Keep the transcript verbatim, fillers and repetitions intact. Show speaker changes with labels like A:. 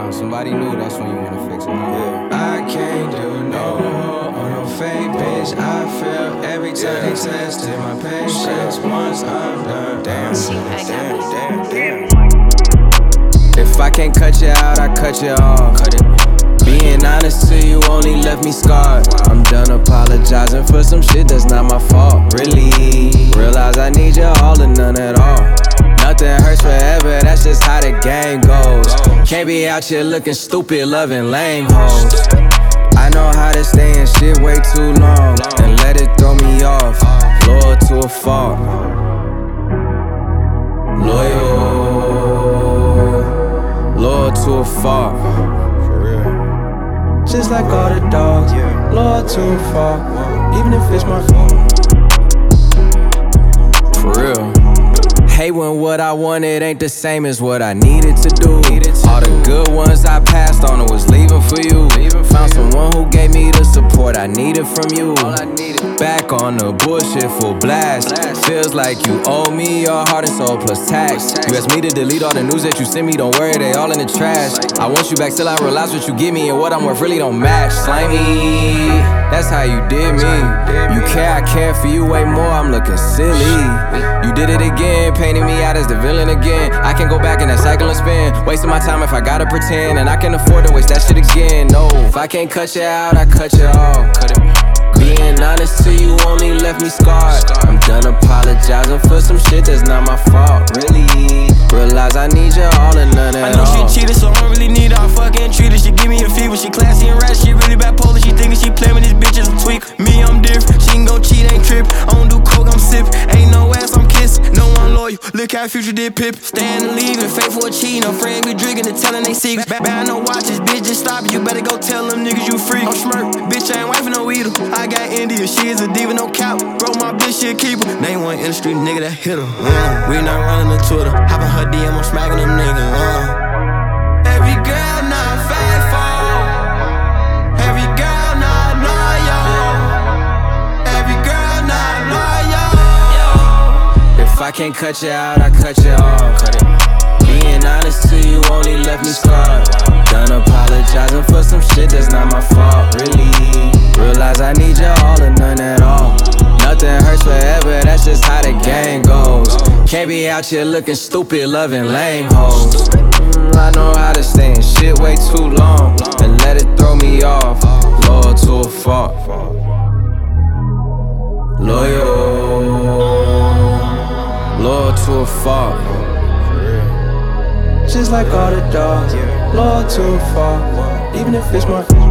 A: When somebody new, that's when you wanna fix it. Yeah.
B: I can't do no more on no fake bitch. I feel every time yeah. they tested my patience. Once I'm done, damn, damn, damn, damn.
A: If I can't cut you out, I cut you off. Cut it. Being honest to you only left me scarred. I'm done apologizing for some shit that's not my fault. Really, realize I need you all or none at all. Nothing hurts forever, that's just how the game goes. Can't be out here looking stupid, loving lame hoes. I know how to stay in shit way too long and let it throw me off. Loyal to a fault. Loyal, loyal to a fault. Just like all the dogs, yeah. Loyal to a fault, even if it's my fault. For real. Hate when what I wanted ain't the same as what I needed to do. All the good ones I passed on was leaving for you. Found someone who gave me the support I needed from you. Back on the bullshit full blast. Feels like you owe me your heart and soul plus tax. You asked me to delete all the news that you sent me. Don't worry, they all in the trash. I want you back till I realize what you give me and what I'm worth really don't match. Slimy, that's how you did me. You care, I care for you way more. I'm looking silly. You did it again, painting me out as the villain again. I can go back in that cycle and spin, wasting my time if I gotta pretend, and I can afford to waste that shit again. No, if I can't cut you out, I cut you off. Cut it. Being honest to you only left me scarred. I'm done apologizing for some shit that's not my fault. Really, realize I need you all and none at all.
C: I know she cheated, so I don't really need her. I fucking treat her. She give me a fever. She classy and rad. She really bipolar. She thinking she playing with these bitches a tweak. Me, I'm different. She can go cheat, ain't trip. I don't do coke, I'm sip. Ain't no ass, I'm kiss. No one loyal. Look how Future did Pip. Staying and leaving, faithful or cheating. No friend be drinking and telling they secrets. Bad, bad no watches, bitch, just stop it. You better go tell them niggas you free. I'm smirk, bitch, I ain't wifing no eater. I got India, she is a diva, no cap. Bro, my bitch, she a keeper. Name one industry nigga that hit her. Uh. We not running the Twitter. Hopping her D M, I'm smacking them niggas. Uh. Every girl not faithful. Every girl not loyal. Every girl not loyal.
A: If I can't cut you out, I cut you off. Cut it. Being honest to you only left me scarred. Done apologizing for some shit that's not my fault. Really, realize I need you all or none at all. Nothing hurts forever, that's just how the game goes. Can't be out here looking stupid, loving lame hoes. mm, I know how to stay in shit way too long and let it throw me off. Loyal to a fault. Loyal, loyal to a fault. Just like all the dogs, loyal to a fault, even if it's my